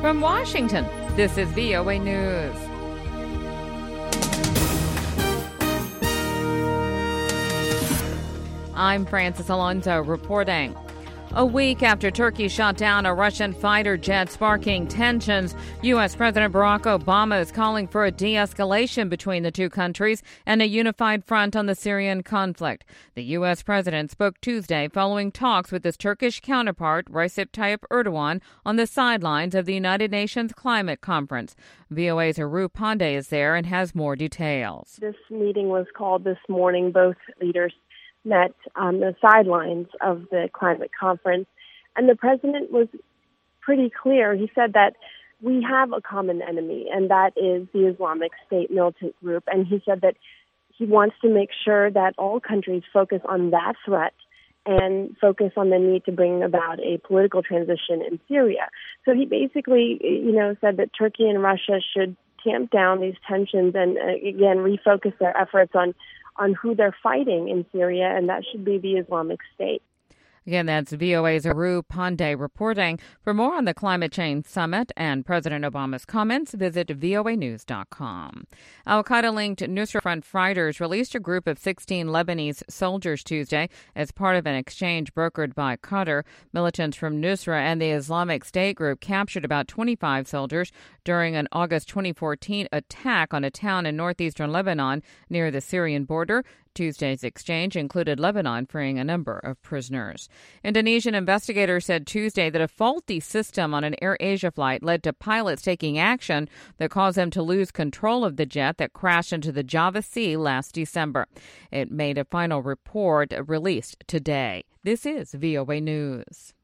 From Washington, this is VOA News. I'm Francis Alonso reporting. A week after Turkey shot down a Russian fighter jet sparking tensions, U.S. President Barack Obama is calling for a de-escalation between the two countries and a unified front on the Syrian conflict. The U.S. president spoke Tuesday following talks with his Turkish counterpart, Recep Tayyip Erdogan, on the sidelines of the United Nations Climate Conference. VOA's Aru Pandey is there and has more details. This meeting was called this morning. Both leaders met on the sidelines of the climate conference, and the president was pretty clear. He said that we have a common enemy, and that is the Islamic State militant group, and he said that he wants to make sure that all countries focus on that threat and focus on the need to bring about a political transition in Syria. So he basically, said that Turkey and Russia should tamp down these tensions and, again, refocus their efforts on who they're fighting in Syria, and that should be the Islamic State. Again, that's VOA's Aru Pandey reporting. For more on the Climate Change Summit and President Obama's comments, visit voanews.com. Al-Qaeda-linked Nusra Front fighters released a group of 16 Lebanese soldiers Tuesday as part of an exchange brokered by Qatar. Militants from Nusra and the Islamic State group captured about 25 soldiers during an August 2014 attack on a town in northeastern Lebanon near the Syrian border. Tuesday's exchange included Lebanon freeing a number of prisoners. Indonesian investigators said Tuesday that a faulty system on an AirAsia flight led to pilots taking action that caused them to lose control of the jet that crashed into the Java Sea last December. It made a final report released today. This is VOA News.